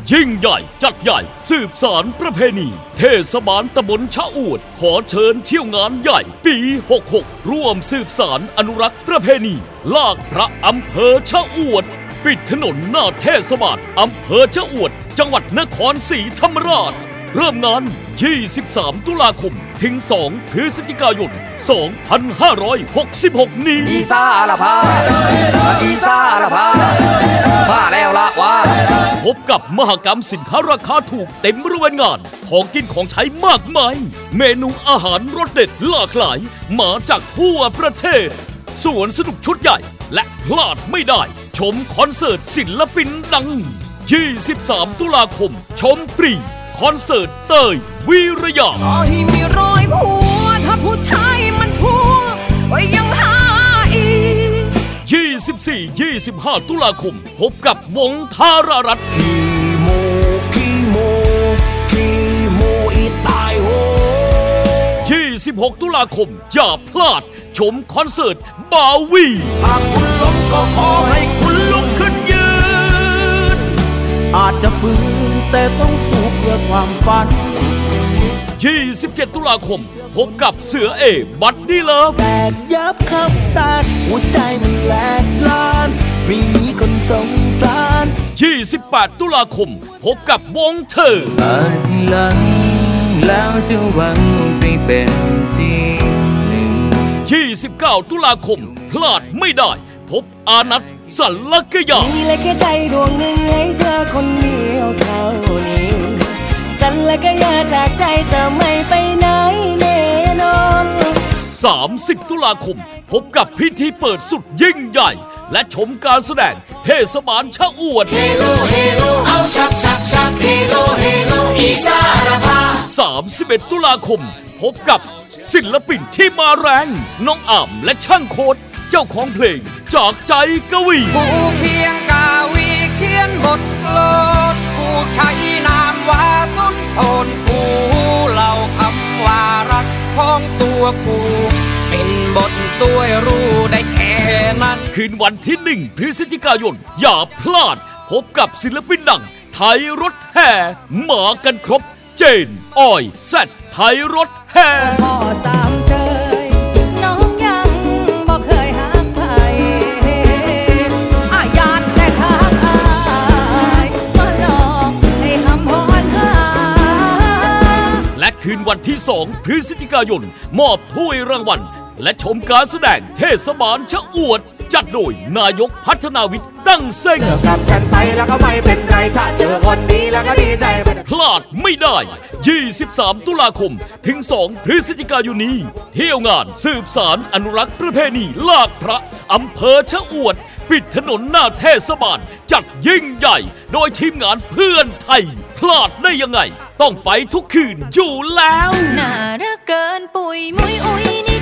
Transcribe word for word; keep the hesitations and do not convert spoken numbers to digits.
ยิ่งใหญ่จัดใหญ่สืบสานประเพณีเทศบาลตำบลชะอวดขอเชิญเที่ยวงานใหญ่ปีหกหกร่วมสืบสานอนุรักษ์ประเพณีลากพระอำเภอชะอวดปิดถนนหน้าเทศบาลอำเภอชะอวดจังหวัดนครศรีธรรมราชเริ่มงานยี่สิบสามตุลาคมถึงสองพฤศจิกายนสองพันห้าร้อยหกสิบหกนี้อีสาละพาอีสาละพาพาแล้วละว่าพบกับมหกรรมสินค้าราคาถูกเต็มบริเวณงานของกินของใช้มากมายเมนูอาหารรสเด็ดหลากหลายมาจากทั่วประเทศสวนสนุกชุดใหญ่และพลาดไม่ได้ชมคอนเสิร์ตศิลปินดังยี่สิบสามตุลาคมชมฟรีคอนเสิร์ตเตยวีระยะขอให้มีรอยผัวถ้าผู้ชายมันชั่วก็ยังหาอีกยี่สิบสี่ ยี่สิบห้าตุลาคมพบกับวงธารารัตน์คีโมคีโมคีโมอีตายโหยี่สิบหกตุลาคมอย่าพลาดชมคอนเสิร์ตบาวีหากคุณล้มก็ขอให้คุณลุกขึ้นยืนอาจจะฝืนแต่ต้องสู้เพื่อความฝันยี่สิบเจ็ดตุลาคมพบกับเสือเอบัดดี้เลิฟแตกยับครับแตกหัวใจมันแหลกลานไม่มีคนสงสารยี่สิบแปดตุลาคมพบกับวงเธอมาทีหลังแล้วจะหวังไปเป็นที่หนึ่งยี่สิบเก้าตุลาคมพลาดไม่ได้พบอานัทสัลลักยามีเลยแค่ใจดวงหนึ่งให้เธอคนเดียวเท่านี้สัลลักยาจากใจจะไม่ไปไหนแน่นอนสามสิบตุลาคมพบกับพิธีเปิดสุดยิ่งใหญ่และชมการแสดงเทศบาลชะอวดเฮโลเฮโลเอาชักชักชักเฮโลเฮโลอีสารพาสามสิบเอ็ดตุลาคมพบกับศิลปินที่มาแรงน้องอ่ำและช่างโคตรเจ้าของเพลงจากใจกวีผู้เพียงกาวีเขียนบทโลดผู้ใช้นามว่าสุนทรผู้เล่าคำว่ารักของตัวกูเป็นบทสวยรู้ได้แค่นั้นคืนวันที่หนึ่งพฤศจิกายนอย่าพลาดพบกับศิลปินดังไทยรถแห่มากันครบเจนอ้อยแซดไทยรถแห่พ่อสามเชยน้องยังบอกเคยหักใครอาญาแต่ทักอายมาหลอกให้ทำพรหาและคืนวันที่สองพฤศจิกายนมอบถ้วยรางวัลและชมการแสดงเทศบาลชะอวดจัดโดยนายกพัฒนาวิทย์ตั้งเส้งเจอกับฉันไปแล้วก็ไม่เป็นไรถ้าเจอคนดีแล้วก็ดีใจพลาดไม่ได้ยี่สิบสามตุลาคมถึงสองพฤศจิกายนนี้เที่ยวงานสืบสารอนุรักษ์ประเพณีลากพระอำเภอชะอวดปิดถนนหน้าเทศบาลจัดยิ่งใหญ่โดยทีมงานเพื่อนไทยพลาดได้ยังไงต้องไปทุกคืนอยู่แล้วน่ารักเกินปุยมุยอุย